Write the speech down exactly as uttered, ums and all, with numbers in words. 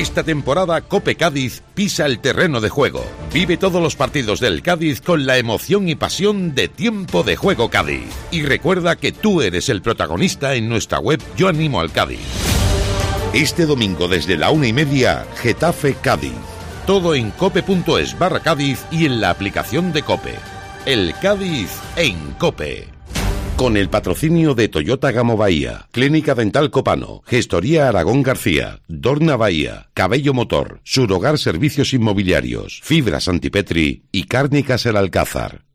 Esta temporada Cope Cádiz pisa el terreno de juego. Vive todos los partidos del Cádiz con la emoción y pasión de Tiempo de Juego Cádiz. Y recuerda que tú eres el protagonista en nuestra web Yo Animo al Cádiz. Este domingo desde la una y media, Getafe Cádiz. Todo en cope.es barra Cádiz y en la aplicación de Cope. El Cádiz en Cope. Con el patrocinio de Toyota Gamo Bahía, Clínica Dental Copano, Gestoría Aragón García, Dorna Bahía, Cabello Motor, Surhogar Servicios Inmobiliarios, Fibras Antipetri y Cárnicas El Alcázar.